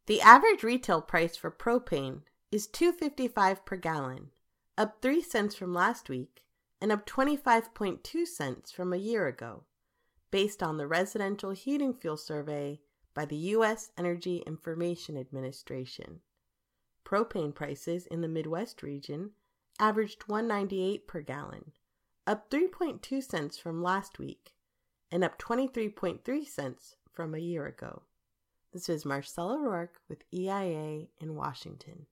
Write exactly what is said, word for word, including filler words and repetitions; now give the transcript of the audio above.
The average retail price for propane is two dollars and fifty-five cents per gallon, up three cents from last week and up twenty-five point two cents from a year ago, based on the Residential Heating Fuel Survey by the U S Energy Information Administration. Propane prices in the Midwest region averaged one dollar and ninety-eight cents per gallon, up three point two cents from last week and up twenty-three point three cents from a year ago. This is Marcella Rourke with E I A in Washington.